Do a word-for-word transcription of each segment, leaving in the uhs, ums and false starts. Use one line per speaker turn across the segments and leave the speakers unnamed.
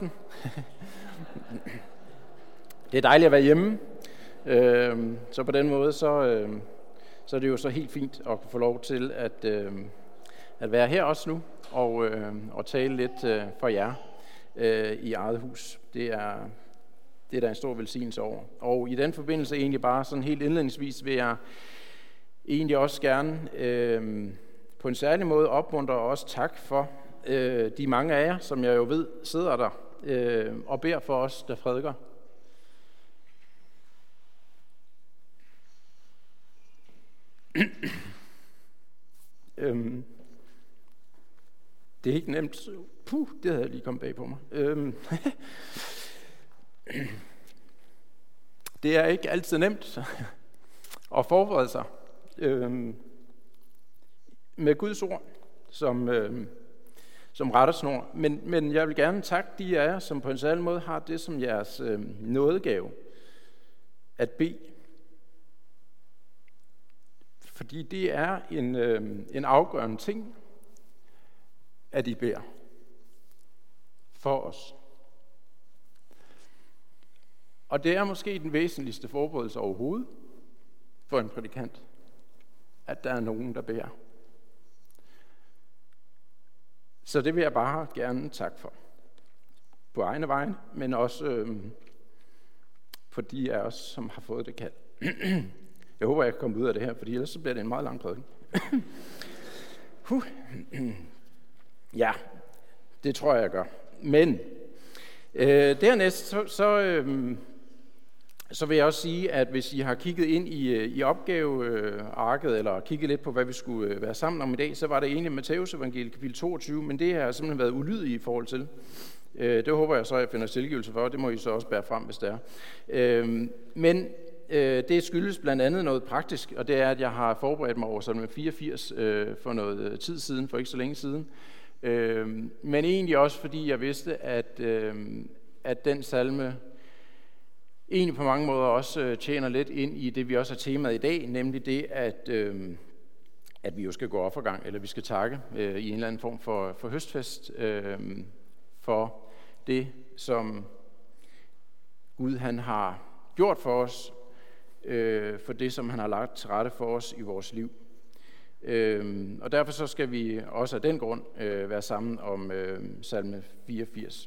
Det er dejligt at være hjemme, øh, så på den måde så, øh, så er det jo så helt fint at få lov til at, øh, at være her også nu og, øh, og tale lidt øh, for jer øh, i eget hus. Det er, det er der en stor velsignelse over. Og i den forbindelse egentlig bare sådan helt indledningsvis vil jeg egentlig også gerne øh, på en særlig måde opmuntre og også tak for øh, de mange af jer, som jeg jo ved sidder der øh, og beder for os, der prædiker. øhm, det er ikke nemt. Puh, det havde lige kommet bag på mig. Øhm, det er ikke altid nemt at forberede sig øhm, med Guds ord som, øhm, som rettesnor. Men, men jeg vil gerne takke de af jer, som på en særlig måde har det som jeres øhm, nådegave at bede. Fordi det er en, øh, en afgørende ting, at I beder for os. Og det er måske den væsentligste forberedelse overhovedet for en prædikant, at der er nogen, der beder. Så det vil jeg bare gerne takke for. På egne vegne, men også øh, for de af os, som har fået det kald. Jeg håber, jeg kan komme ud af det her, fordi ellers så bliver det en meget lang prædiken. huh. Ja, det tror jeg, jeg gør. Men øh, dernæst, så, så, øh, så vil jeg også sige, at hvis I har kigget ind i, i opgavearket, eller kigget lidt på, hvad vi skulle være sammen om i dag, så var det egentlig Matthæus evangeliet kapitel toogtyve, men det har jeg simpelthen været ulydig i forhold til. Øh, det håber jeg så, at jeg finder tilgivelse for, og det må I så også bære frem, hvis det er. Øh, men det skyldes blandt andet noget praktisk, og det er, at jeg har forberedt mig over salme fireogfirs øh, for noget tid siden, for ikke så længe siden. Øh, men egentlig også, fordi jeg vidste, at, øh, at den salme egentlig på mange måder også tjener lidt ind i det, vi også har temaet i dag, nemlig det, at, øh, at vi jo skal gå offergang, eller vi skal takke øh, i en eller anden form for, for høstfest, øh, for det, som Gud han har gjort for os, for det, som han har lagt til rette for os i vores liv. Og derfor så skal vi også af den grund være sammen om salme fireogfirs.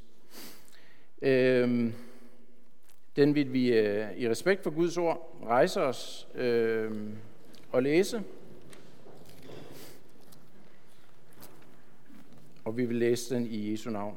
Den vil vi i respekt for Guds ord rejse os og læse. Og vi vil læse den i Jesu navn.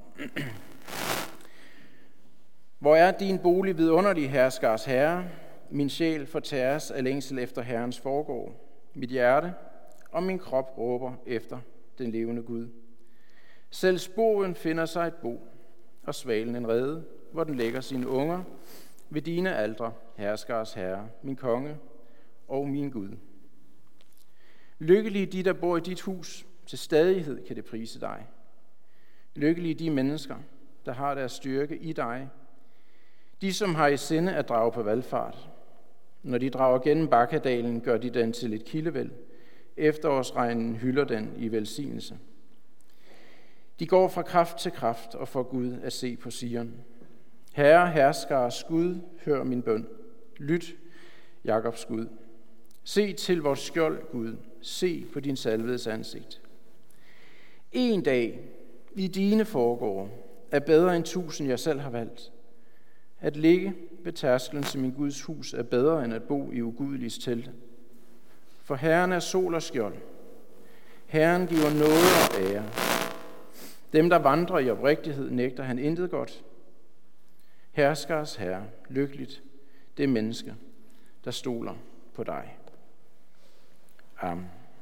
Hvor er din bolig vidunderlig, herskers herre? Min sjæl fortæres af længsel efter Herrens forgård. Mit hjerte og min krop råber efter den levende Gud. Selv sporen finder sig et bo, og svalen en rede, hvor den lægger sine unger ved dine aldre, herskers herre, min konge og min Gud. Lykkelige de, der bor i dit hus, til stadighed kan det prise dig. Lykkelige de mennesker, der har deres styrke i dig, de, som har i sinde at drage på valfart. Når de drager gennem Bakkadalen, gør de den til et kildevæld. Efterårsregnen hylder den i velsignelse. De går fra kraft til kraft og får Gud at se på Sion. Herre, herskers Gud, hør min bøn. Lyt, Jakobs Gud. Se til vores skjold, Gud. Se på din salvedes ansigt. En dag i dine forgårde er bedre end tusind, jeg selv har valgt. At ligge ved tærsklen til min Guds hus er bedre end at bo i ugudeliges telte. For Herren er sol og skjold. Herren giver nåde og ære. Dem, der vandrer i oprigtighed, nægter han intet godt. Herskers herre, lykkeligt det menneske, der stoler på dig. Amen.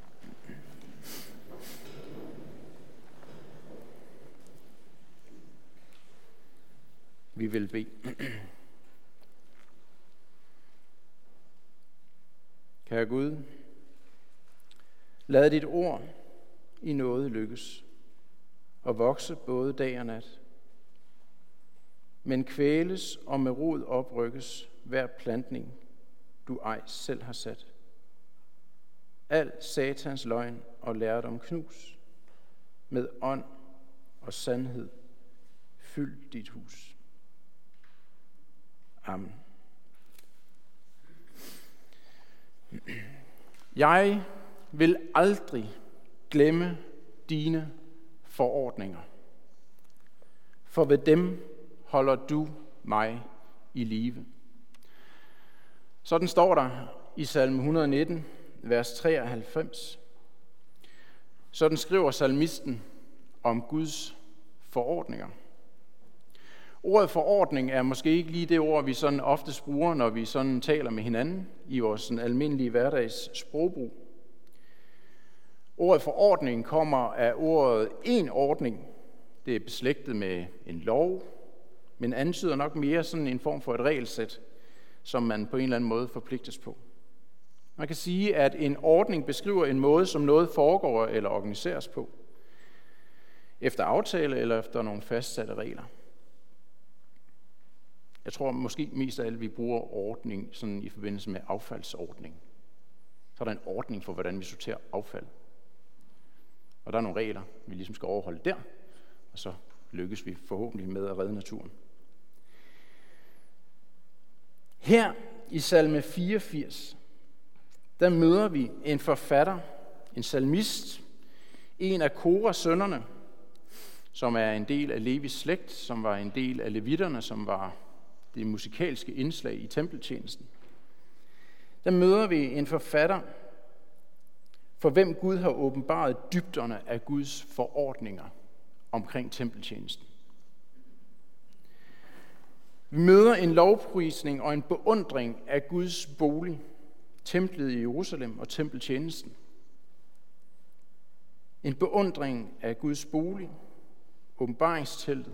Vi vil bede. Kære Gud, lad dit ord i nåde lykkes og vokse både dag og nat, men kvæles og med rod oprykkes hver plantning, du ej selv har sat. Al satans løgn og lærdom knus, med ånd og sandhed fyld dit hus. Amen. Jeg vil aldrig glemme dine forordninger, for ved dem holder du mig i live. Sådan står der i salme et hundrede og nitten, vers treoghalvfems. Sådan skriver salmisten om Guds forordninger. Ordet forordning er måske ikke lige det ord, vi sådan oftest bruger, når vi sådan taler med hinanden i vores sådan almindelige hverdags sprogbrug. Ordet forordning kommer af ordet en ordning. Det er beslægtet med en lov, men antyder nok mere sådan en form for et regelsæt, som man på en eller anden måde forpligtes på. Man kan sige, at en ordning beskriver en måde, som noget foregår eller organiseres på, efter aftale eller efter nogle fastsatte regler. Jeg tror måske mest af alt, vi bruger ordning sådan i forbindelse med affaldsordning. Så er der en ordning for, hvordan vi sorterer affald. Og der er nogle regler, vi ligesom skal overholde der, og så lykkes vi forhåbentlig med at redde naturen. Her i salme fireogfirs, der møder vi en forfatter, en salmist, en af Koras sønnerne, som er en del af Levis slægt, som var en del af levitterne, som var det musikalske indslag i tempeltjenesten. Der møder vi en forfatter, for hvem Gud har åbenbaret dybderne af Guds forordninger omkring tempeltjenesten. Vi møder en lovprisning og en beundring af Guds bolig, templet i Jerusalem og tempeltjenesten. En beundring af Guds bolig, åbenbaringsteltet.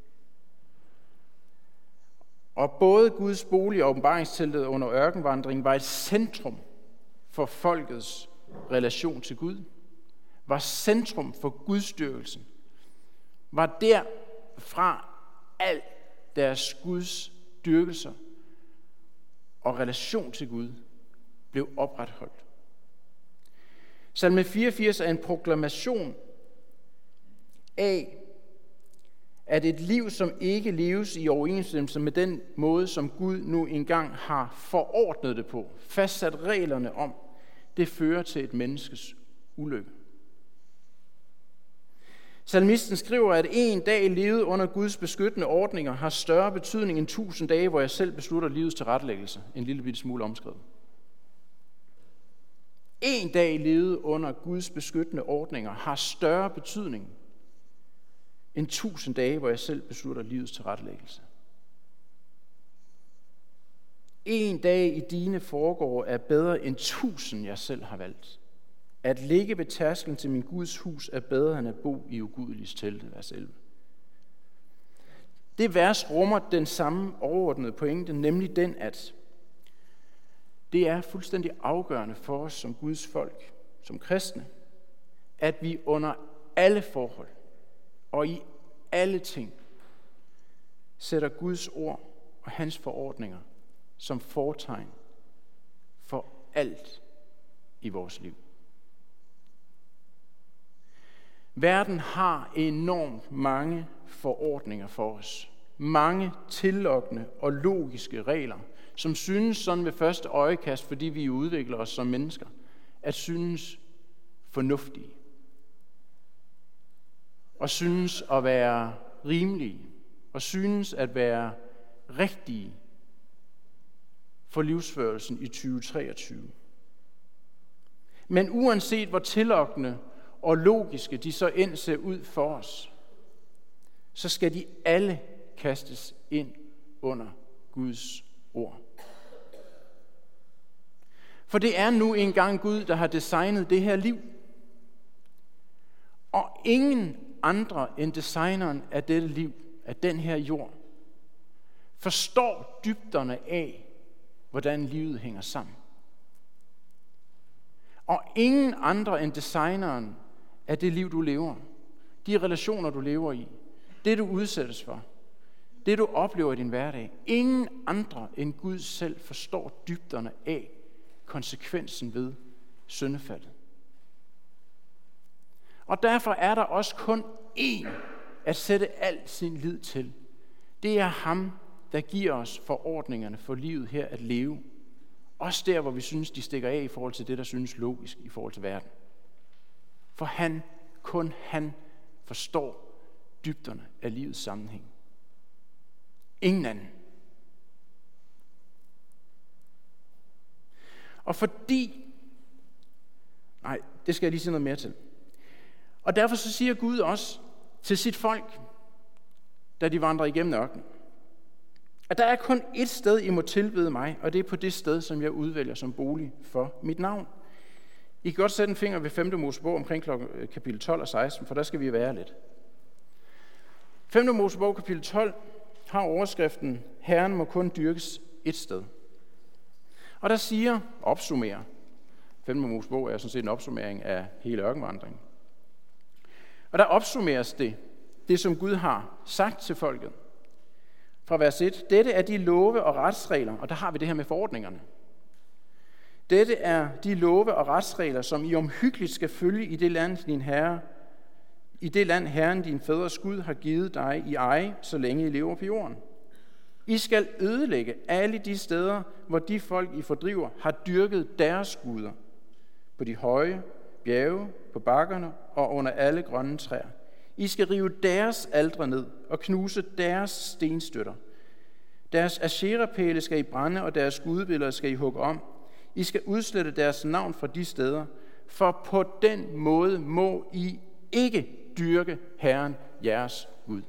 Og både Guds bolig og åbenbaringsteltet under ørkenvandringen var et centrum for folkets relation til Gud, var centrum for gudsdyrkelsen, var derfra al deres Guds dyrkelser og relation til Gud blev opretholdt. Salme fireogfirs er en proklamation af, at et liv, som ikke leves i overensstemmelse med den måde, som Gud nu engang har forordnet det på, fastsat reglerne om, det fører til et menneskes ulykke. Salmisten skriver, at en dag levet under Guds beskyttende ordninger har større betydning end tusind dage, hvor jeg selv beslutter livets tilrettelæggelse. En lille bitte smule omskrevet. En dag levet under Guds beskyttende ordninger har større betydning end tusind dage, hvor jeg selv beslutter livets tilrettelæggelse. En dag i dine foregår er bedre end tusind, jeg selv har valgt. At ligge ved tærsklen til min Guds hus er bedre end at bo i ugudeliges telte, vers elleve. Det vers rummer den samme overordnede pointe, nemlig den, at det er fuldstændig afgørende for os som Guds folk, som kristne, at vi under alle forhold og i alle ting sætter Guds ord og hans forordninger som fortegn for alt i vores liv. Verden har enormt mange forordninger for os. Mange tillokkende og logiske regler, som synes sådan ved første øjekast, fordi vi udvikler os som mennesker, at synes fornuftige. Og synes at være rimelige. Og synes at være rigtige for livsførelsen i tyve treogtyve. Men uanset hvor tillokkende og logiske de så end ser ud for os, så skal de alle kastes ind under Guds ord. For det er nu engang Gud, der har designet det her liv. Og ingen andre end designeren af dette liv, af den her jord, forstår dybderne af, hvordan livet hænger sammen. Og ingen andre end designeren af det liv, du lever, de relationer, du lever i, det du udsættes for, det du oplever i din hverdag. Ingen andre end Gud selv forstår dybderne af konsekvensen ved syndefaldet. Og derfor er der også kun én at sætte al sin lid til. Det er ham, der giver os forordningerne for livet her at leve. Også der, hvor vi synes, de stikker af i forhold til det, der synes logisk i forhold til verden. For han, kun han, forstår dybderne af livets sammenhæng. Ingen anden. Og fordi... Nej, det skal jeg lige sige noget mere til. Og derfor så siger Gud også til sit folk, da de vandrer igennem ørkenen, at der er kun ét sted, I må tilbede mig, og det er på det sted, som jeg udvælger som bolig for mit navn. I kan godt sætte en finger ved femte Mosebog omkring kapitel tolv og seksten, for der skal vi være lidt. femte Mosebog kapitel tolv har overskriften, Herren må kun dyrkes ét sted. Og der siger, opsummerer, femte Mosebog er sådan set en opsummering af hele ørkenvandringen. Og der opsummeres det, det som Gud har sagt til folket. Fra vers et, dette er de love og retsregler, og der har vi det her med forordningerne. Dette er de love og retsregler, som I omhyggeligt skal følge i det land, din herre, i det land Herren, din fædres Gud, har givet dig i eje, så længe I lever på jorden. I skal ødelægge alle de steder, hvor de folk, I fordriver, har dyrket deres guder. På de høje bjerge, på bakkerne og under alle grønne træer. I skal rive deres aldre ned og knuse deres stenstøtter. Deres asherapæle skal I brænde, og deres gudebilleder skal I hugge om. I skal udslette deres navn fra de steder, for på den måde må I ikke dyrke Herren, jeres Gud.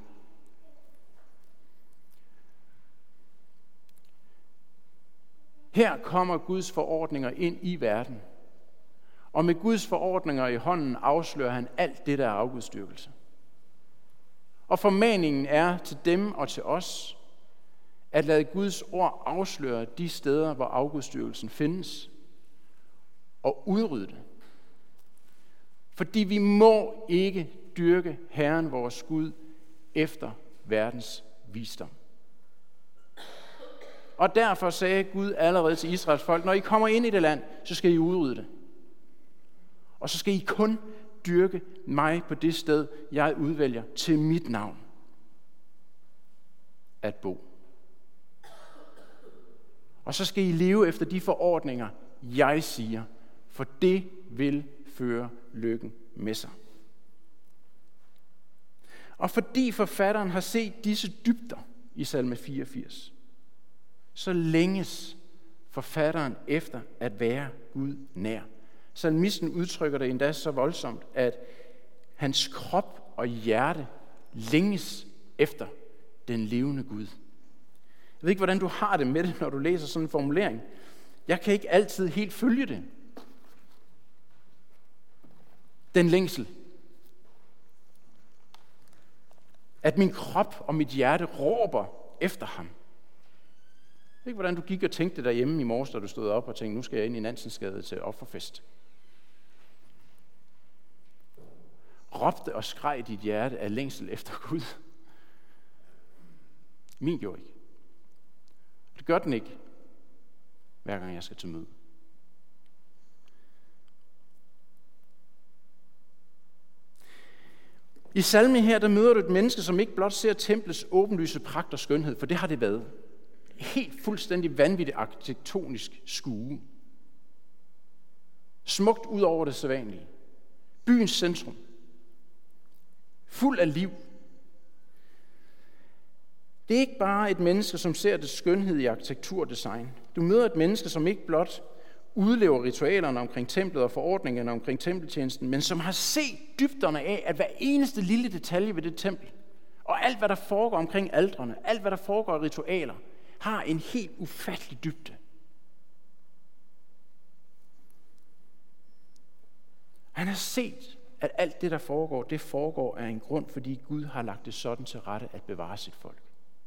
Her kommer Guds forordninger ind i verden. Og med Guds forordninger i hånden afslører han alt det, der er afgudstyrkelse. Og formaningen er til dem og til os, at lade Guds ord afsløre de steder, hvor afgudstyrkelsen findes, og udrydde det. Fordi vi må ikke dyrke Herren vores Gud efter verdens visdom. Og derfor sagde Gud allerede til Israels folk, når I kommer ind i det land, så skal I udrydde det. Og så skal I kun dyrke mig på det sted, jeg udvælger til mit navn at bo. Og så skal I leve efter de forordninger, jeg siger, for det vil føre lykken med sig. Og fordi forfatteren har set disse dybder i salme fireogfirs, så længes forfatteren efter at være Gud nær. Salmisten udtrykker det endda så voldsomt, at hans krop og hjerte længes efter den levende Gud. Jeg ved ikke, hvordan du har det med det, når du læser sådan en formulering. Jeg kan ikke altid helt følge det. Den længsel. At min krop og mit hjerte råber efter ham. Jeg ved ikke, hvordan du gik og tænkte derhjemme i morges, da du stod op og tænkte, nu skal jeg ind i Nansensgade til offerfest. Råbte og skreg dit hjerte af længsel efter Gud. Min gjorde ikke. Det gør den ikke, hver gang jeg skal til møde. I salmen her, der møder du et menneske, som ikke blot ser templets åbenlyse pragt og skønhed, for det har det været. Helt fuldstændig vanvittigt arkitektonisk skue. Smukt ud over det sædvanlige. Byens centrum. Fuld af liv. Det er ikke bare et menneske, som ser det skønhed i arkitektur og design. Du møder et menneske, som ikke blot udlever ritualerne omkring templet og forordningerne omkring tempeltjenesten, men som har set dybderne af, at hver eneste lille detalje ved det tempel, og alt hvad der foregår omkring aldrene, alt hvad der foregår i ritualer, har en helt ufattelig dybde. Han har set, at alt det, der foregår, det foregår af en grund, fordi Gud har lagt det sådan til rette at bevare sit folk.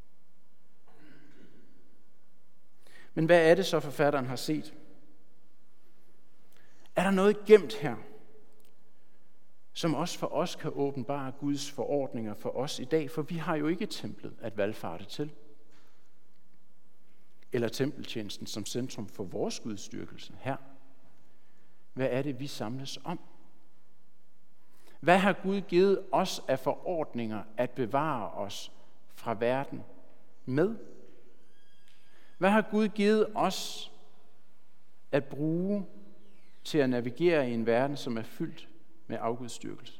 Men hvad er det så, forfatteren har set? Er der noget gemt her, som også for os kan åbenbare Guds forordninger for os i dag? For vi har jo ikke templet at valfarte til. Eller tempeltjenesten som centrum for vores gudsdyrkelse her. Hvad er det, vi samles om? Hvad har Gud givet os af forordninger at bevare os fra verden med? Hvad har Gud givet os at bruge til at navigere i en verden, som er fyldt med afgudstyrkelse?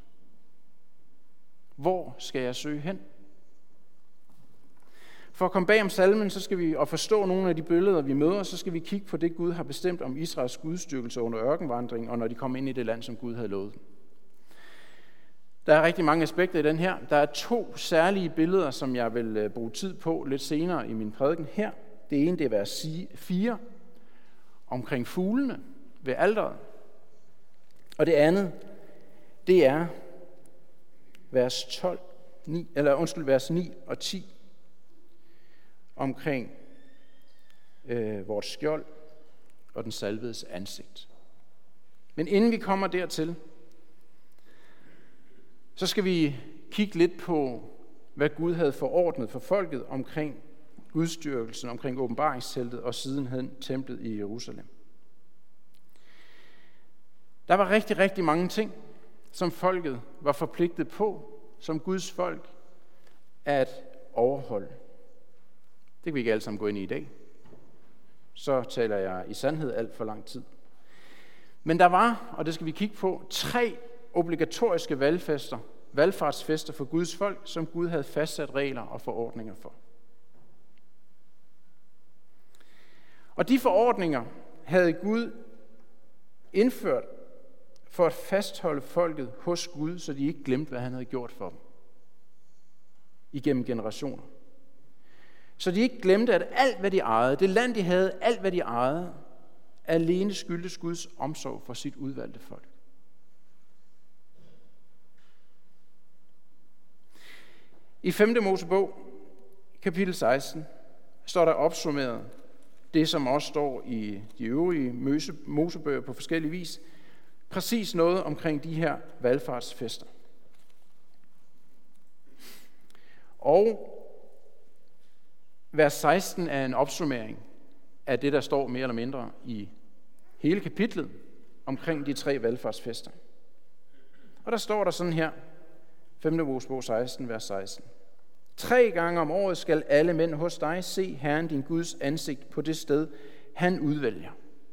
Hvor skal jeg søge hen? For at komme bag om salmen, så skal vi og forstå nogle af de billeder, vi møder, så skal vi kigge på det, Gud har bestemt om Israels gudstyrkelse under ørkenvandringen, og når de kom ind i det land, som Gud havde lovet dem. Der er rigtig mange aspekter i den her. Der er to særlige billeder, som jeg vil bruge tid på lidt senere i min prædiken her. Det ene, det er vers fire, omkring fuglene ved alteret. Og det andet, det er vers tolv, ni, eller undskyld, vers ni og ti, omkring øh, vores skjold og den salvedes ansigt. Men inden vi kommer dertil, så skal vi kigge lidt på, hvad Gud havde forordnet for folket omkring gudstyrkelsen, omkring åbenbaringsteltet og sidenhen templet i Jerusalem. Der var rigtig, rigtig mange ting, som folket var forpligtet på, som Guds folk, at overholde. Det kan vi ikke alle sammen gå ind i i dag. Så taler jeg i sandhed alt for lang tid. Men der var, og det skal vi kigge på, tre obligatoriske valgfester, valgfartsfester for Guds folk, som Gud havde fastsat regler og forordninger for. Og de forordninger havde Gud indført for at fastholde folket hos Gud, så de ikke glemte, hvad han havde gjort for dem igennem generationer. Så de ikke glemte, at alt, hvad de ejede, det land, de havde, alt, hvad de ejede, alene skyldtes Guds omsorg for sit udvalgte folk. I femte Mosebog, kapitel seksten, står der opsummeret det, som også står i de øvrige Mosebøger på forskellige vis, præcis noget omkring de her valgfartsfester. Og vers seksten er en opsummering af det, der står mere eller mindre i hele kapitlet omkring de tre valgfartsfester. Og der står der sådan her, femte Mosebog seksten, vers seksten. Tre gange om året skal alle mænd hos dig se Herren din Guds ansigt på det sted, han udvælger.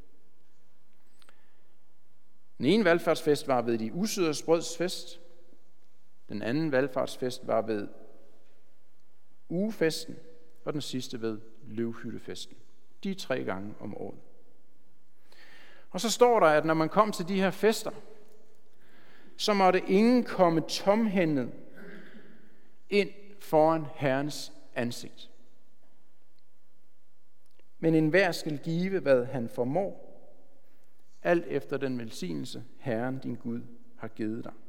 Den ene valgfartsfest var ved de usyders brøds fest. Den anden valgfartsfest var ved ugefesten. Og den sidste ved løvhyttefesten. De tre gange om året. Og så står der, at når man kom til de her fester, så måtte ingen komme tomhændet ind foran Herrens ansigt. Men enhver skal give, hvad han formår, alt efter den velsignelse, Herren din Gud har givet dig.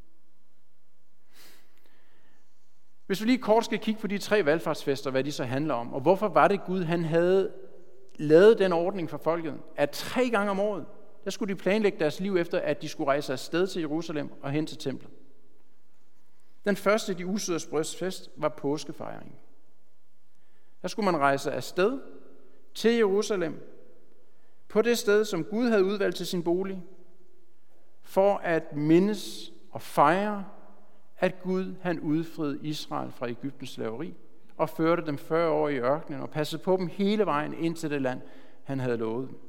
Hvis vi lige kort skal kigge på de tre valgfartsfester, hvad de så handler om, og hvorfor var det Gud, han havde lavet den ordning for folket, at tre gange om året, der skulle de planlægge deres liv efter, at de skulle rejse afsted til Jerusalem og hen til templet. Den første, de usyders brøds fest, var påskefejringen. Der skulle man rejse afsted til Jerusalem, på det sted, som Gud havde udvalgt til sin bolig, for at mindes og fejre, at Gud han udfriede Israel fra Egyptens slaveri og førte dem fyrre år i ørkenen og passede på dem hele vejen ind til det land, han havde lovet dem.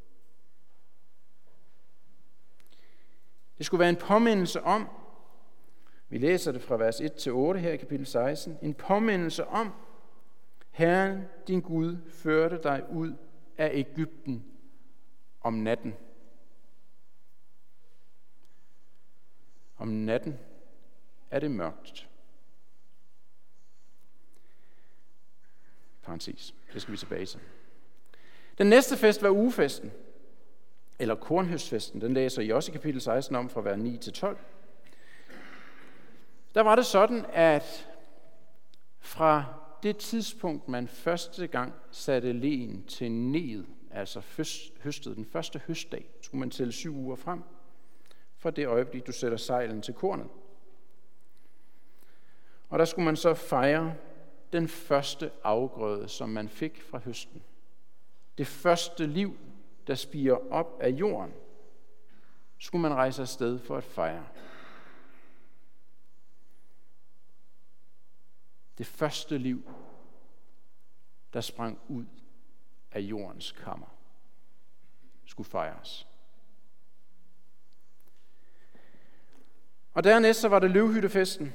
Det skulle være en påmindelse om, vi læser det fra vers et til otte her i kapitel seksten, en påmindelse om, Herren din Gud førte dig ud af Egypten om natten. Om natten er det mørkt. Parentes. Det skal vi tilbage til. Den næste fest var ugefesten, eller kornhøstfesten. Den læser I også i kapitel seksten om fra vers ni til tolv. Der var det sådan, at fra det tidspunkt, man første gang satte len til ned, altså høstede den første høstdag, skulle man tælle syv uger frem, fra det øjeblik, du sætter sejlen til kornet. Og der skulle man så fejre den første afgrøde, som man fik fra høsten. Det første liv, der spirer op af jorden, skulle man rejse afsted for at fejre. Det første liv, der sprang ud af jordens kammer, skulle fejres. Og dernæst så var det løvhyttefesten.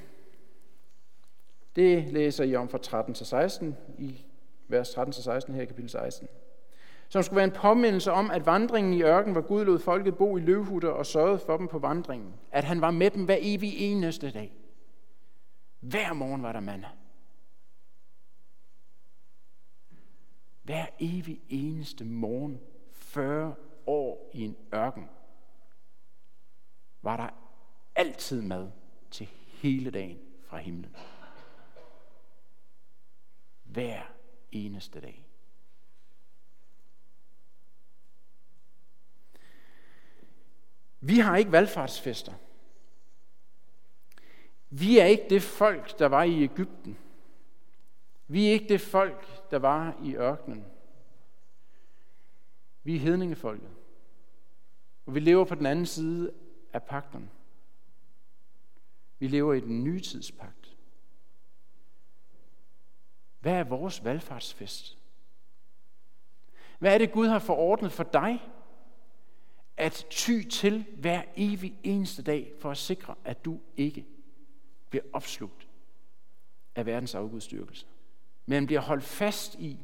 Det læser I om fra tretten til seksten, i vers tretten til seksten her i kapitel seksten. Som skulle være en påmindelse om, at vandringen i ørkenen, hvor Gud lod folket bo i løvhytter og sørgede for dem på vandringen. At han var med dem hver evig eneste dag. Hver morgen var der manna. Hver evig eneste morgen, fyrre år i en ørken, var der altid mad til hele dagen fra himlen. Hver eneste dag. Vi har ikke valfartsfester. Vi er ikke det folk, der var i Egypten. Vi er ikke det folk, der var i ørkenen. Vi er hedningefolket. Og vi lever på den anden side af pagten. Vi lever i den nye tidspagt. Hvad er vores valfartsfest? Hvad er det, Gud har forordnet for dig at ty til hver evig eneste dag for at sikre, at du ikke bliver opslugt af verdens afgudstyrkelse, men bliver holdt fast i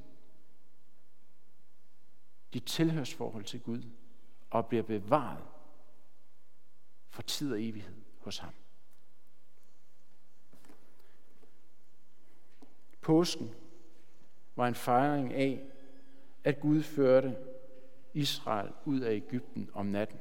dit tilhørsforhold til Gud og bliver bevaret for tid og evighed hos ham. Påsken var en fejring af, at Gud førte Israel ud af Egypten om natten.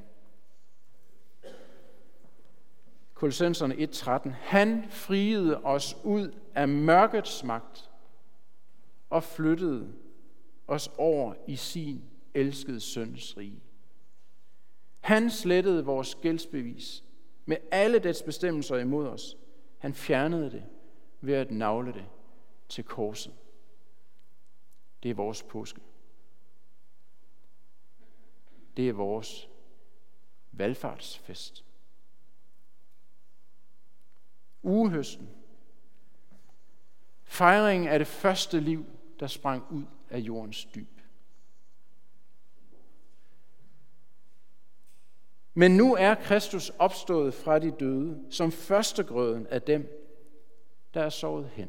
Kolossenserne et tretten. Han friede os ud af mørkets magt og flyttede os over i sin elskede søns rige. Han slettede vores gældsbevis med alle dets bestemmelser imod os. Han fjernede det ved at nagle det til korset. Det er vores påske. Det er vores valfartsfest. Ugehøsten. Fejringen af det første liv, der sprang ud af jordens dyb. Men nu er Kristus opstået fra de døde, som førstegrøden af dem, der er sovet hen.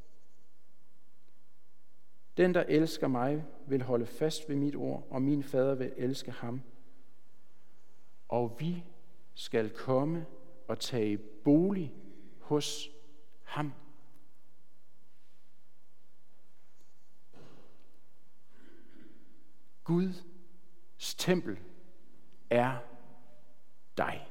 Den, der elsker mig, vil holde fast ved mit ord, og min fader vil elske ham. Og vi skal komme og tage bolig hos ham. Guds tempel er dig.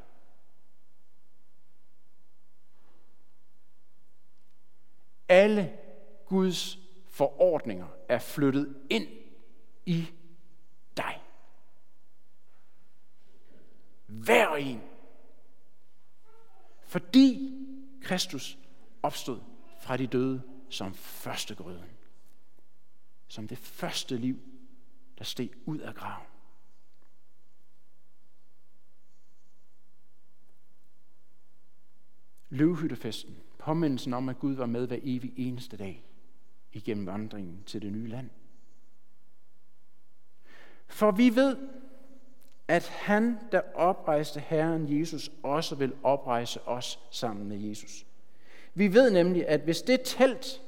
Alle Guds forordninger er flyttet ind i dig. Hver en. Fordi Kristus opstod fra de døde som førstegrøden. Som det første liv, der steg ud af graven. Løvhyttefesten, påmindelsen om, at Gud var med hver evig eneste dag igennem vandringen til det nye land. For vi ved, at han, der oprejste Herren Jesus, også vil oprejse os sammen med Jesus. Vi ved nemlig, at hvis det telt,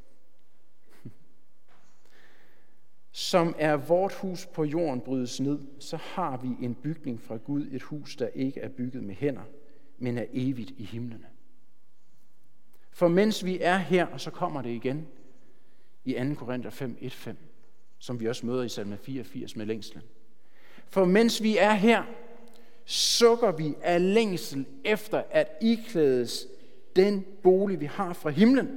som er vort hus på jorden, brydes ned, så har vi en bygning fra Gud, et hus, der ikke er bygget med hænder, men er evigt i himlene. For mens vi er her, og så kommer det igen i anden Korinther fem, et fem, som vi også møder i salme fireogfirs med længslen. For mens vi er her, sukker vi af længsel efter at iklædes den bolig, vi har fra himlen.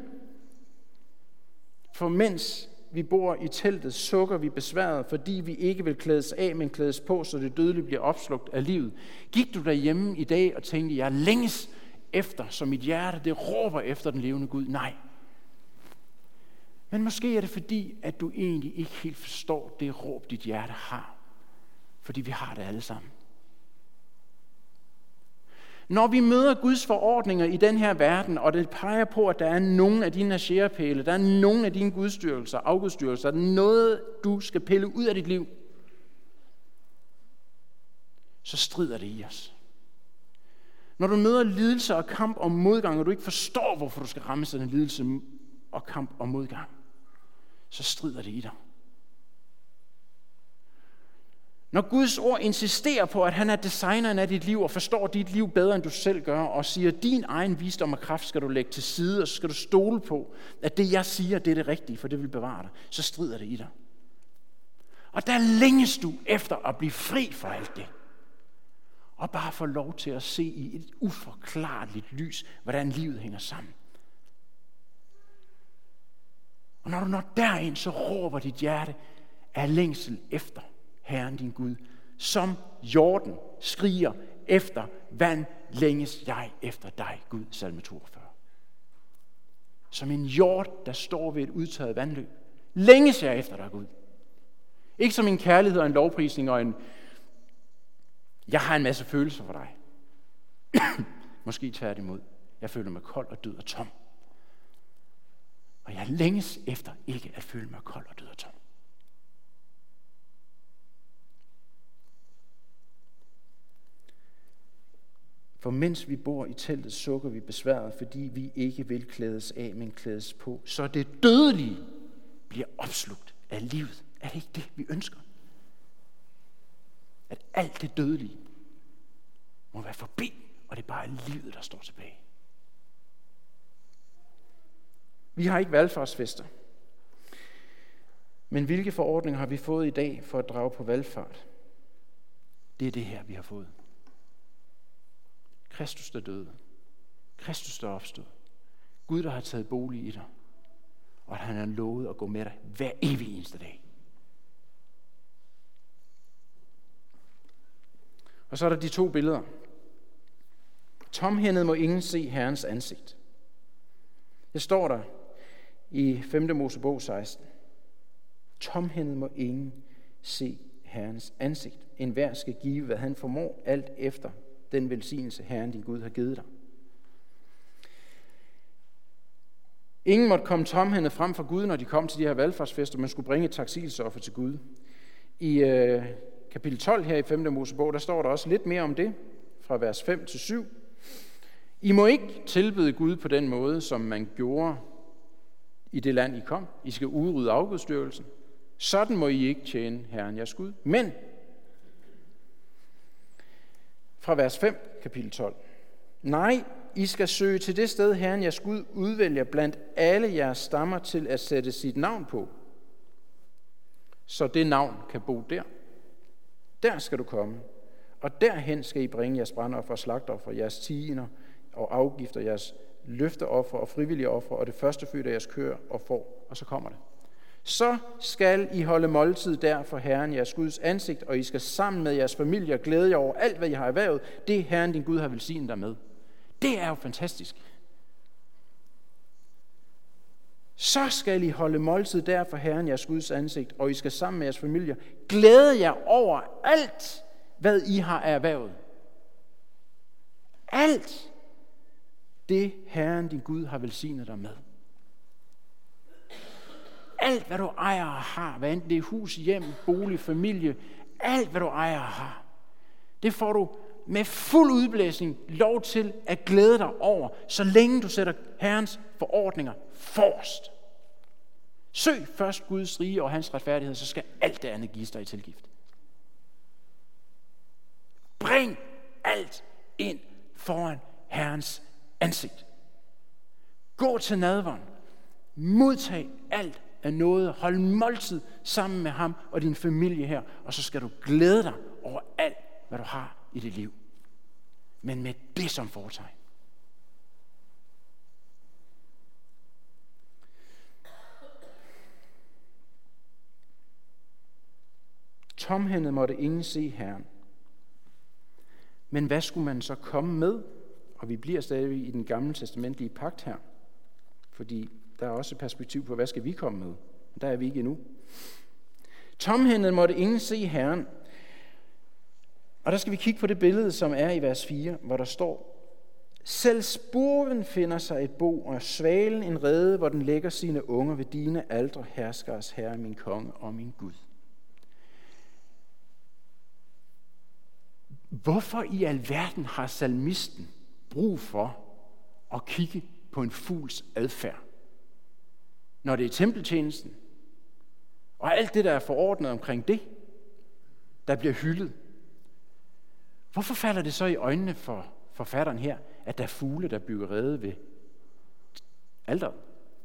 For mens vi bor i teltet, sukker vi besværet, fordi vi ikke vil klædes af, men klædes på, så det dødelige bliver opslugt af livet. Gik du derhjemme i dag og tænkte, jeg længes efter, så mit hjerte det råber efter den levende Gud? Nej. Men måske er det fordi, at du egentlig ikke helt forstår det råb, dit hjerte har. Fordi vi har det alle sammen. Når vi møder Guds forordninger i den her verden, og det peger på, at der er nogle af dine skærepæle, der er nogle af dine gudstyrelser, afgudstyrelser, der er noget, du skal pille ud af dit liv, så strider det i os. Når du møder lidelse og kamp og modgang, og du ikke forstår, hvorfor du skal ramme sådan en lidelse og kamp og modgang, så strider det i dig. Når Guds ord insisterer på, at han er designeren af dit liv og forstår dit liv bedre, end du selv gør, og siger, at din egen visdom og kraft skal du lægge til side, og så skal du stole på, at det jeg siger, det er det rigtige, for det vil bevare dig, så strider det i dig. Og der længes du efter at blive fri for alt det. Og bare få lov til at se i et uforklarligt lys, hvordan livet hænger sammen. Og når du når derind, så råber dit hjerte af længsel efter Herren din Gud. Som jorden skriger efter vand, længes jeg efter dig, Gud. Salme toogfyrre. Som en hjort, der står ved et udtørret vandløb, længes jeg efter dig, Gud. Ikke som en kærlighed og en lovprisning og en jeg har en masse følelser for dig. Måske tværtimod. Jeg føler mig kold og død og tom. Og jeg længes efter ikke at føle mig kold og død og tom. For mens vi bor i teltet, sukker vi besværet, fordi vi ikke vil klædes af, men klædes på. Så det dødelige bliver opslugt af livet. Er det ikke det, vi ønsker? At alt det dødelige må være forbi, og det er bare livet, der står tilbage. Vi har ikke valfartsfester. Men hvilke forordninger har vi fået i dag for at drage på valfart? Det er det her, vi har fået. Kristus, der døde. Kristus, der opstod. Gud, der har taget bolig i dig. Og at han har lovet at gå med dig hver evig eneste dag. Og så er der de to billeder. Tomhændet må ingen se Herrens ansigt. Det står der i femte Mosebog seksten. Tomhændet må ingen se Herrens ansigt. Enhver skal give, hvad han formår, alt efter den velsignelse, Herren din Gud har givet dig. Ingen måtte komme tomhændet frem for Gud, når de kom til de her valfartsfester, man skulle bringe et taksigelsesoffer til Gud. I øh, kapitel tolv her i femte Mosebog, der står der også lidt mere om det, fra vers fem til syv. I må ikke tilbede Gud på den måde, som man gjorde i det land, I kom. I skal udrydde afgudstyrelsen. Sådan må I ikke tjene Herren jeres Gud. Men fra vers fem, kapitel tolv. Nej, I skal søge til det sted, Herren jeres Gud udvælger blandt alle jeres stammer til at sætte sit navn på. Så det navn kan bo der. Der skal du komme. Og derhen skal I bringe jeres brandoffer og slagtoffer, jeres tiender og afgifter, jeres løfteoffer og frivillige offer, og det første fødte af jeres køer og får. Og så kommer det. Så skal I holde måltid der for Herren jeres Guds ansigt, og I skal sammen med jeres familier glæde jer over alt, hvad I har erhvervet. Det Herren din Gud har velsignet dig med. Det er jo fantastisk. Så skal I holde måltid der for Herren jeres Guds ansigt, og I skal sammen med jeres familier glæde jer over alt, hvad I har erhvervet. Alt det Herren din Gud har velsignet dig med. Alt hvad du ejer og har, hvad enten det er hus, hjem, bolig, familie, alt hvad du ejer og har, det får du med fuld udblæsning lov til at glæde dig over, så længe du sætter Herrens forordninger forrest. Søg først Guds rige og hans retfærdighed, så skal alt det andet gives dig i tilgift. Bring alt ind foran Herrens ansigt. Gå til nadveren. Modtag alt af noget. Hold måltid sammen med ham og din familie her, og så skal du glæde dig over alt, hvad du har i dit liv. Men med det som fortegn. Tomhændet måtte ingen se Herren. Men hvad skulle man så komme med? Og vi bliver stadig i den gamle testamentlige pagt her. Fordi der er også perspektiv på, hvad skal vi komme med? Der er vi ikke endnu. Tomhændet måtte ingen se Herren. Og der skal vi kigge på det billede, som er i vers fire, hvor der står, Selv spurven finder sig et bo, og svalen en rede, hvor den lægger sine unger ved dine aldre, herskers herre, min konge og min Gud. Hvorfor i alverden har salmisten brug for at kigge på en fugls adfærd, når det er tempeltjenesten, og alt det, der er forordnet omkring det, der bliver hyldet? Hvorfor falder det så i øjnene for forfatteren her, at der er fugle, der bygger rede ved alteret?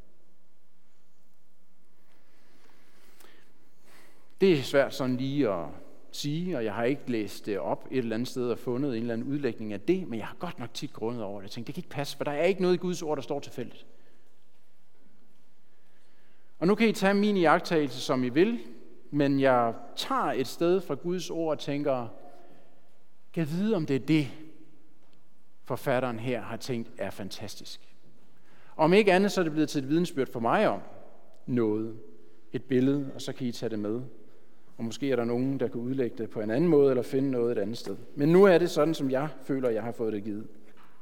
Det er svært sådan lige at sige, og jeg har ikke læst det op et eller andet sted og fundet en eller anden udlægning af det, men jeg har godt nok tit grundet over det. Jeg tænkte, det kan ikke passe, for der er ikke noget i Guds ord, der står tilfældigt. Og nu kan I tage min iagttagelse, som I vil, men jeg tager et sted fra Guds ord og tænker, kan jeg vide, om det er det, forfatteren her har tænkt er fantastisk. Om ikke andet, så er det blevet til et vidensbyrd for mig om noget, et billede, og så kan I tage det med. Og måske er der nogen, der kan udlægge det på en anden måde, eller finde noget et andet sted. Men nu er det sådan, som jeg føler, jeg har fået det givet.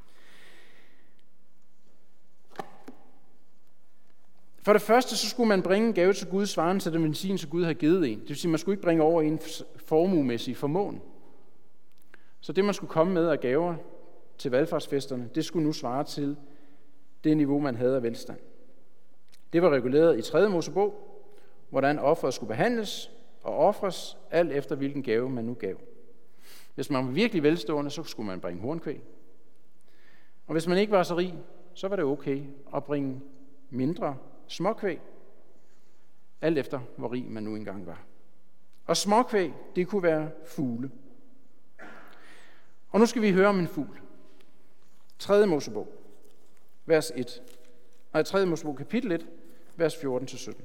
For det første, så skulle man bringe en gave til Gud, svarende til den velsignelse, Gud har givet en. Det vil sige, man skulle ikke bringe over en formuemæssig formåen. Så det, man skulle komme med af gaver til valfartsfesterne, det skulle nu svare til det niveau, man havde af velstand. Det var reguleret i tredje Mosebog, hvordan offeret skulle behandles og ofres, alt efter hvilken gave man nu gav. Hvis man var virkelig velstående, så skulle man bringe hornkvæg. Og hvis man ikke var så rig, så var det okay at bringe mindre småkvæg, alt efter hvor rig man nu engang var. Og småkvæg, det kunne være fugle. Og nu skal vi høre om en fugl. tredje Mosebog, vers et. Nej, tredje Mosebog, kapitel et, vers fjorten til sytten.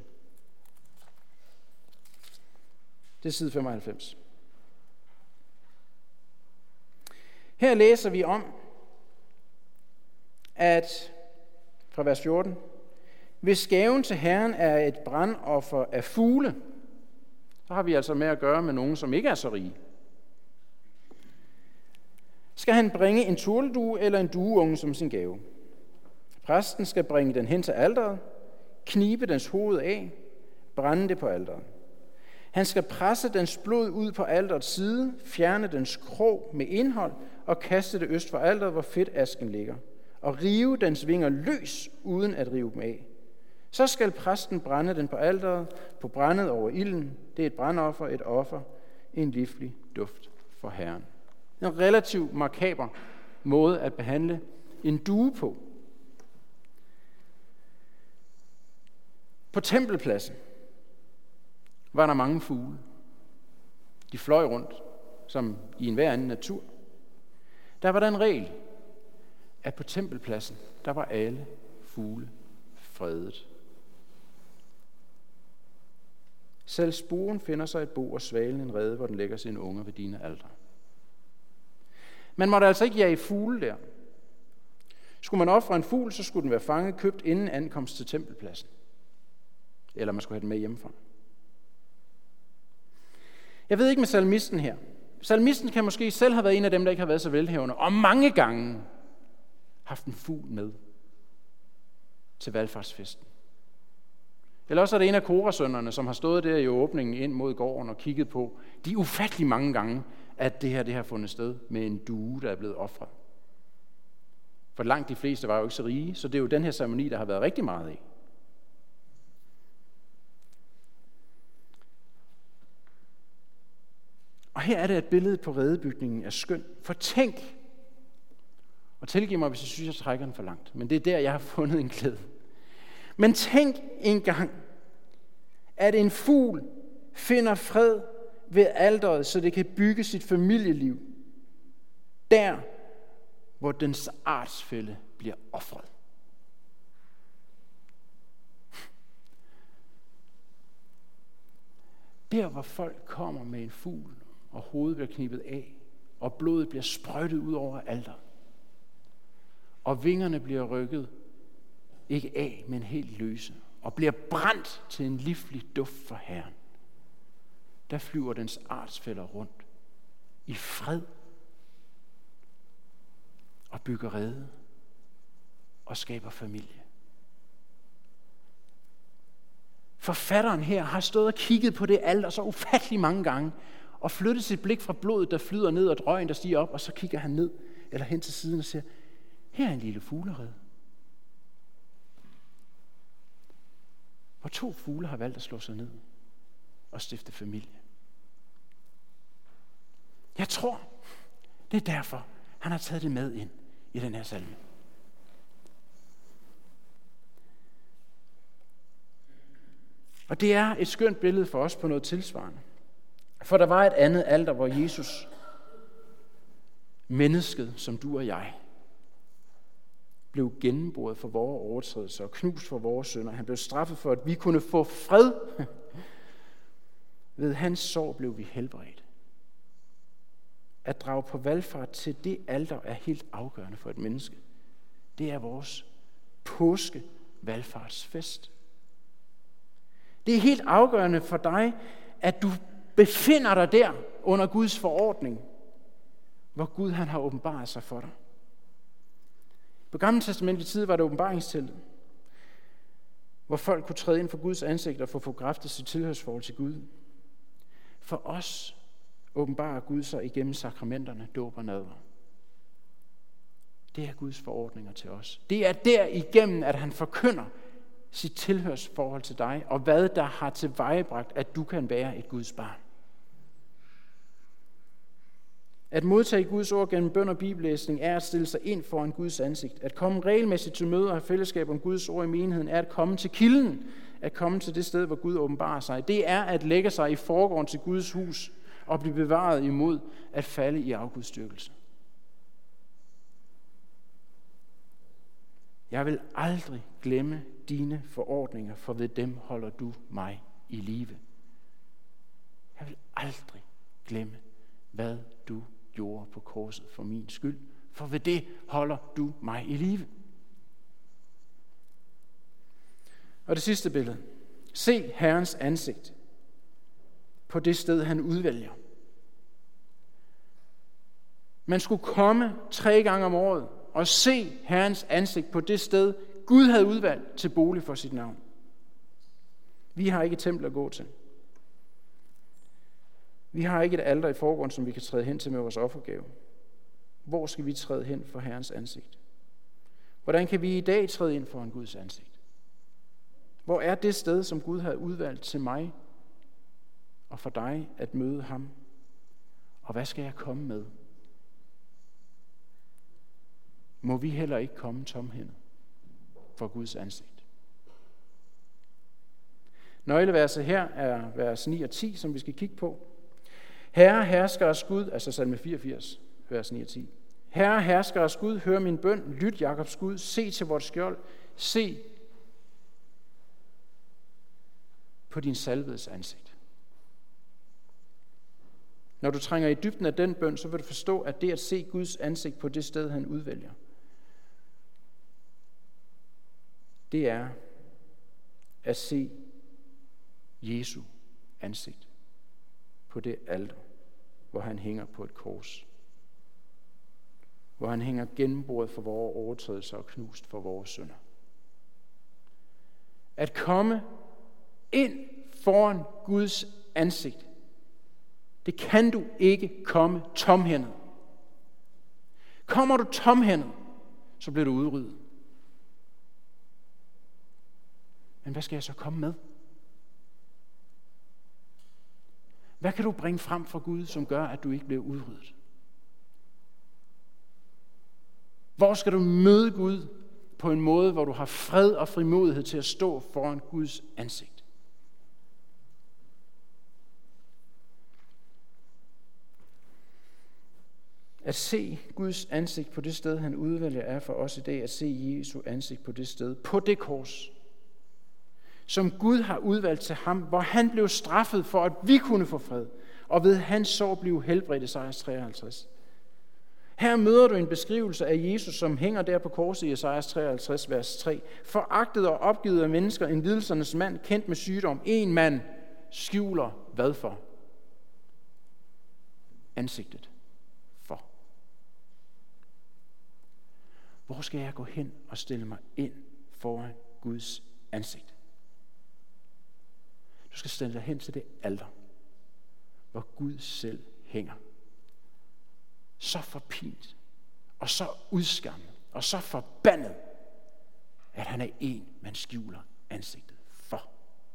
Det er side femoghalvfems. Her læser vi om, at fra vers fjorten, hvis gaven til Herren er et brandoffer af fugle, så har vi altså med at gøre med nogen, som ikke er så rige. Skal han bringe en turteldue eller en dueunge som sin gave. Præsten skal bringe den hen til alteret, knibe dens hoved af, brænde det på alteret. Han skal presse dens blod ud på alterets side, fjerne dens krog med indhold og kaste det øst for alteret, hvor fedtasken ligger, og rive dens vinger løs, uden at rive dem af. Så skal præsten brænde den på alteret, på brændet over ilden. Det er et brandoffer, et offer, en livlig duft for Herren. En relativt makaber måde at behandle en due på. På tempelpladsen var der mange fugle. De fløj rundt, som i enhver anden natur. Der var der en regel, at på tempelpladsen, der var alle fugle fredet. Selv sporen finder sig et bo, og svalen en rede, hvor den lægger sine unger ved dine aldre. Man måtte altså ikke jage fugle der. Skulle man ofre en fugl, så skulle den være fanget, købt inden ankomst til tempelpladsen. Eller man skulle have den med hjemmefra. Jeg ved ikke med salmisten her. Salmisten kan måske selv have været en af dem, der ikke har været så velhavende, og mange gange haft en fugl med til valfartsfesten. Eller også er det en af Korasønnerne, som har stået der i åbningen ind mod gården og kigget på de ufattelig mange gange, at det her det har fundet sted med en due, der er blevet ofret. For langt de fleste var jo ikke så rige, så det er jo den her ceremoni, der har været rigtig meget af. Og her er det, at billedet på redebygningen er skønt. For tænk, og tilgiv mig, hvis jeg synes, jeg trækker den for langt, men det er der, jeg har fundet en glæde. Men tænk engang, at en fugl finder fred ved alteret, så det kan bygge sit familieliv der, hvor dens artsfælle bliver ofret. Der, hvor folk kommer med en fugl, og hovedet bliver knippet af, og blodet bliver sprøjtet ud over alteret, og vingerne bliver rykket, ikke af, men helt løse, og bliver brændt til en livlig duft for Herren. Der flyver dens artsfæller rundt i fred og bygger rede
og skaber familie. Forfatteren her har stået og kigget på det alter så ufattelig mange gange, og flyttet sit blik fra blodet, der flyder ned, og drøgen, der stiger op, og så kigger han ned, eller hen til siden og siger, her er en lille fuglerede, hvor to fugle har valgt at slå sig ned og stifte familie. Jeg tror, det er derfor, han har taget det med ind i den her salme. Og det er et skønt billede for os på noget tilsvarende. For der var et andet alter, hvor Jesus, mennesket som du og jeg, blev gennemboret for vores overtrædelser og knust for vores synder. Han blev straffet for, at vi kunne få fred. Ved hans sår blev vi helbredt. At drage på valfart til det alter er helt afgørende for et menneske. Det er vores påske valfartsfest. Det er helt afgørende for dig, at du befinder dig der under Guds forordning, hvor Gud han har åbenbaret sig for dig. På Gamle Testamentets tid var det åbenbaringsteltet, hvor folk kunne træde ind for Guds ansigt og få forkræftet sit tilhørsforhold til Gud. For os åbenbarer Gud sig igennem sakramenterne, dåb og nadver. Det er Guds forordninger til os. Det er der igennem, at han forkynder sit tilhørsforhold til dig, og hvad der har tilvejebragt, at du kan være et Guds barn. At modtage Guds ord gennem bøn og bibellæsning er at stille sig ind foran Guds ansigt. At komme regelmæssigt til møder og have fællesskab om Guds ord i menigheden er at komme til kilden, at komme til det sted, hvor Gud åbenbarer sig. Det er at lægge sig i forgården til Guds hus og blive bevaret imod at falde i afgudstyrkelse. Jeg vil aldrig glemme dine forordninger, for ved dem holder du mig i live. Jeg vil aldrig glemme, hvad du gjorde på korset for min skyld, for ved det holder du mig i live. Og det sidste billede. Se Herrens ansigt på det sted, han udvælger. Man skulle komme tre gange om året og se Herrens ansigt på det sted, Gud havde udvalgt til bolig for sit navn. Vi har ikke et tempel at gå til. Vi har ikke et alter i forgården, som vi kan træde hen til med vores offergave. Hvor skal vi træde hen for Herrens ansigt? Hvordan kan vi i dag træde ind for en Guds ansigt? Hvor er det sted, som Gud har udvalgt til mig og for dig at møde ham? Og hvad skal jeg komme med? Må vi heller ikke komme tomhændet for Guds ansigt. Nøgleverset her er vers ni og ti, som vi skal kigge på. Herre, herskers Gud, altså salme fireogfirs, vers ni og ti. Herre, herskers Gud, hør min bøn, lyt Jakobs Gud, se til vort skjold, se på din salvedes ansigt. Når du trænger i dybden af den bøn, så vil du forstå, at det at se Guds ansigt på det sted, han udvælger, det er at se Jesu ansigt på det alter, hvor han hænger på et kors. Hvor han hænger gennemboret for vores overtrædelser og knust for vores synder. At komme ind foran Guds ansigt, det kan du ikke komme tomhændet. Kommer du tomhændet, så bliver du udryddet. Men hvad skal jeg så komme med? Hvad kan du bringe frem for Gud, som gør, at du ikke bliver udryddet? Hvor skal du møde Gud på en måde, hvor du har fred og frimodighed til at stå foran Guds ansigt? At se Guds ansigt på det sted, han udvælger, er for os i dag at se Jesu ansigt på det sted, på det kors, som Gud har udvalgt til ham, hvor han blev straffet for, at vi kunne få fred, og ved hans sår blev helbredt, Esajas treoghalvtreds. Her møder du en beskrivelse af Jesus, som hænger der på korset i Esajas treoghalvtreds, vers tre. Foragtet og opgivet af mennesker, en lidelsernes mand, kendt med sygdom. En mand skjuler hvad for? Ansigtet for. Hvor skal jeg gå hen og stille mig ind foran Guds ansigt? Du skal stille dig hen til det alter, hvor Gud selv hænger. Så forpint, og så udskammet, og så forbandet, at han er en, man skjuler ansigtet for.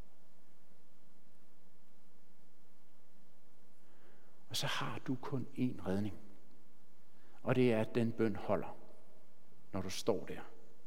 Og så har du kun én redning, og det er, at den bøn holder, når du står der.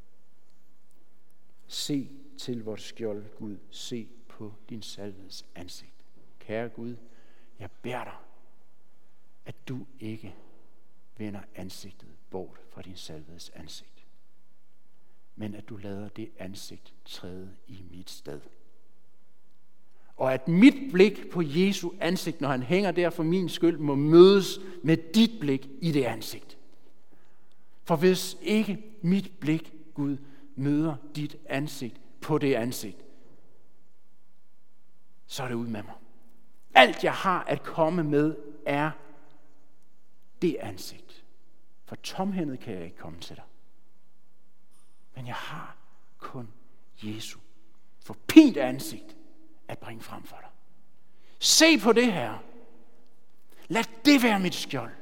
Se til vores skjold, Gud. Se på din salvedes ansigt. Kære Gud, jeg beder dig, at du ikke vender ansigtet bort fra din salvedes ansigt, men at du lader det ansigt træde i mit sted. Og at mit blik på Jesu ansigt, når han hænger der for min skyld, må mødes med dit blik i det ansigt. For hvis ikke mit blik, Gud, møder dit ansigt på det ansigt, så er det ud med mig. Alt jeg har at komme med er det ansigt. For tomhændet kan jeg ikke komme til dig. Men jeg har kun Jesu forpint ansigt at bringe frem for dig. Se på det her. Lad det være mit skjold.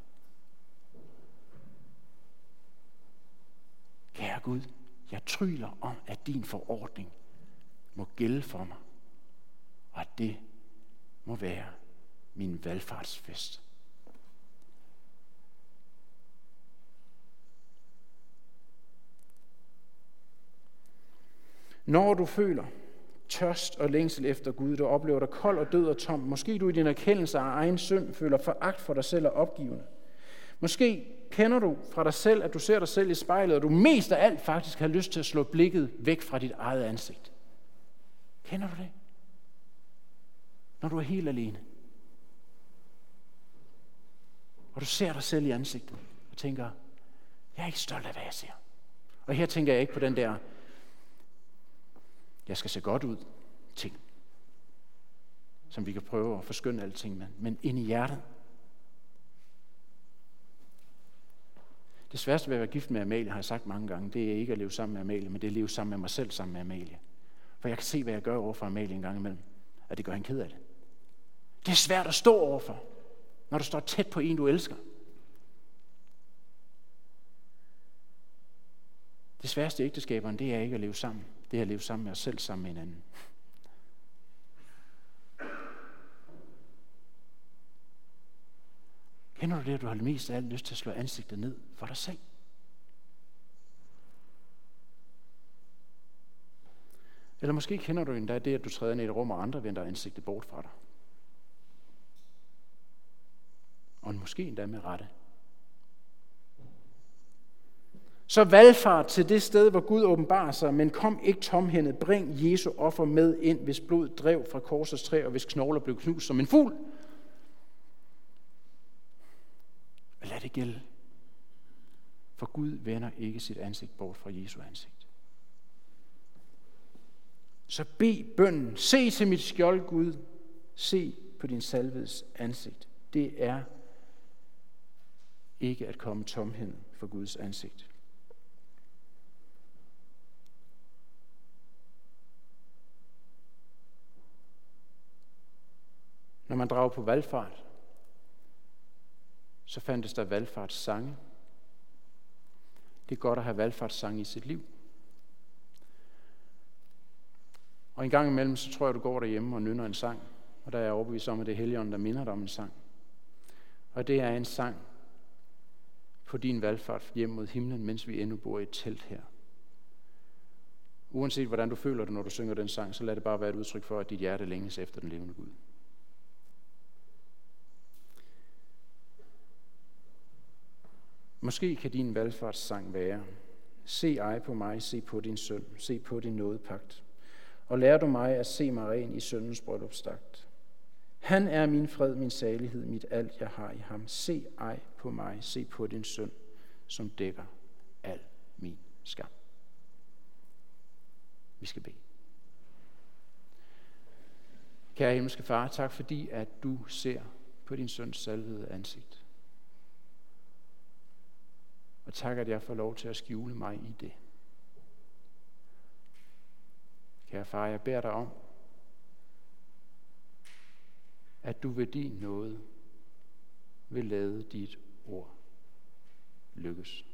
Kære Gud, jeg tryller om, at din forordning må gælde for mig, og at det må være min valfartsfest. Når du føler tørst og længsel efter Gud, du oplever dig kold og død og tom, måske du i din erkendelse af egen synd føler foragt for dig selv og opgivende. Måske kender du fra dig selv, at du ser dig selv i spejlet, og du mest af alt faktisk har lyst til at slå blikket væk fra dit eget ansigt. Kender du det? Når du er helt alene, og du ser dig selv i ansigtet, og tænker, jeg er ikke stolt af, hvad jeg ser. Og her tænker jeg ikke på den der, jeg skal se godt ud, ting, som vi kan prøve at forskønne alting med, men ind i hjertet. Det sværeste ved at være gift med Amalie, har jeg sagt mange gange, det er ikke at leve sammen med Amalie, men det er at leve sammen med mig selv sammen med Amalie. For jeg kan se, hvad jeg gør over for Amalie en gang imellem, at det gør hende ked af det. Det er svært at stå overfor, når du står tæt på en, du elsker. Det sværeste i ægteskaberne, det er ikke at leve sammen. Det er at leve sammen med os selv, sammen med hinanden. Kender du det, at du har mest af alt lyst til at slå ansigtet ned for dig selv? Eller måske kender du endda det, at du træder ind i et rum, og andre vender ansigtet bort fra dig. Og måske endda med rette. Så valgfart til det sted, hvor Gud åbenbarer sig, men kom ikke tomhændet. Bring Jesu offer med ind, hvis blod drev fra korsets træ, og hvis knogler blev knust som en fugl. Og lad det gælde. For Gud vender ikke sit ansigt bort fra Jesu ansigt. Så bed bønnen. Se til mit skjold, Gud. Se på din salvedes ansigt. Det er ikke at komme tomhændet for Guds ansigt. Når man drager på valfart, så fandtes der valfartssange. Det er godt at have valfartssange i sit liv. Og en gang imellem, så tror jeg, du går derhjemme og nynner en sang. Og der er jeg overbevist om, at det er Helligånden, der minder dig om en sang. Og det er en sang på din valfart hjem mod himlen, mens vi endnu bor i et telt her. Uanset hvordan du føler det, når du synger den sang, så lad det bare være et udtryk for, at dit hjerte længes efter den levende Gud. Måske kan din valfartssang være: se ej på mig, se på din søn, se på din nådepagt. Og lær du mig at se mig ren i søndens bryllupsstagt. Han er min fred, min salighed, mit alt jeg har i ham. Se ej på mig, se på din søn, som dækker al min skam. Vi skal bede. Kære himmelske far, tak fordi at du ser på din søns salvede ansigt. Og tak, at jeg får lov til at skjule mig i det. Kære far, jeg beder dig om, at du ved din nåde vil lade dit ord lykkes.